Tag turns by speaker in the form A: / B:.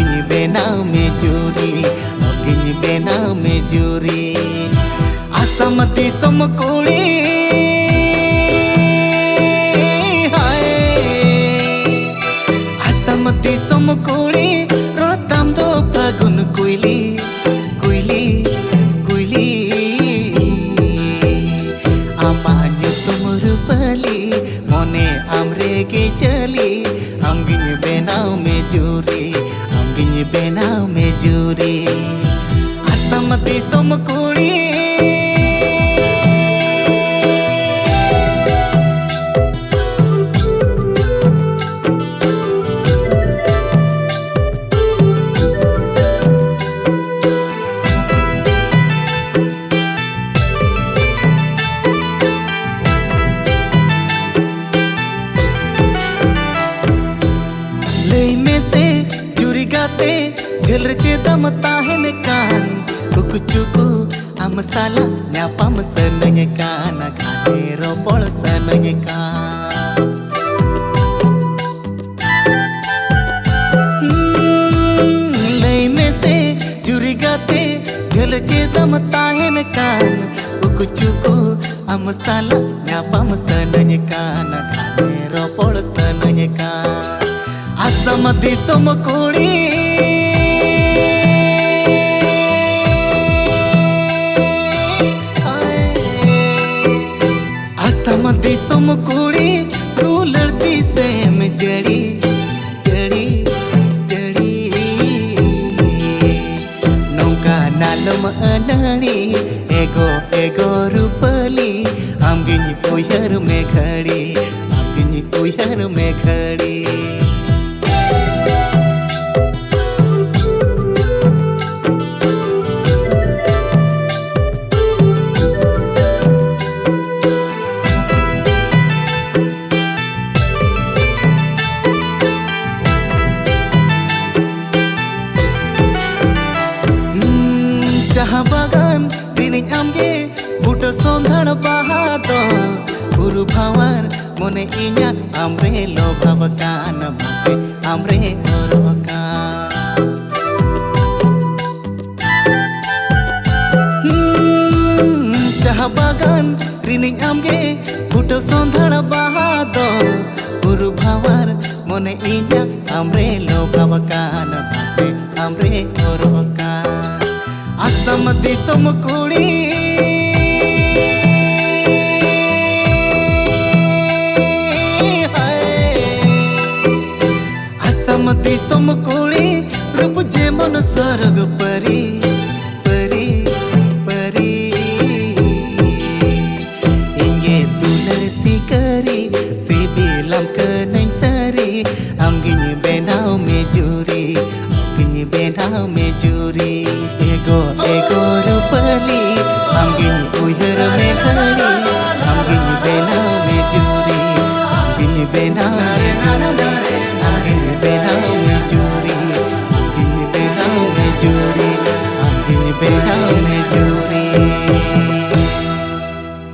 A: amgin benau mejuri, amgin benau mejuri. Asam disom kuri, hai. Asam disom kuri, rotam do pagun kuili, kuili, kuili. Amanya tumur pali, mone amre ke chali, amgin benau mejuri, amgin benau mejuri. Asam disom kuri. लई में से जुरी गाते झल रचे दम ताहन कान कुक चुकु am salah nyapam seneng kan kane ropol seneng kan lei में से जुरी गाते झल रचे दम ताहन कान कुक चुकु am salah nyapam seneng kan kane ropol seneng kan. Asam disom kuri, asam disom kuri, tu लड़ती से में जड़ी जड़ी जड़ी नौका नालम अनड़ी एगो एगो रूपली amgin uyar में खड़ी amgin uyar में खड़ी. Jaha bagan dini amge buto sondhar bahado buru bhawar mone inya amre lo bhavakan bhase amre orokan. Jaha bagan dini amge buto sondhar bahado buru bhawar mone inya amre lo bhavakan bhase amre orokan. Asam disom kuri, hai. Asam disom kuri, rup jemon sarg pari, pari, pari. Inge dular sikari, sibilam keneng sari, amgin benau mejuri, amgin benau mejuri. Ego ego rupali, amgin uyar में खड़ी, amgin benau mejuri, amgin benau mejuri, amgin benau mejuri, amgin benau mejuri, amgin benau mejuri.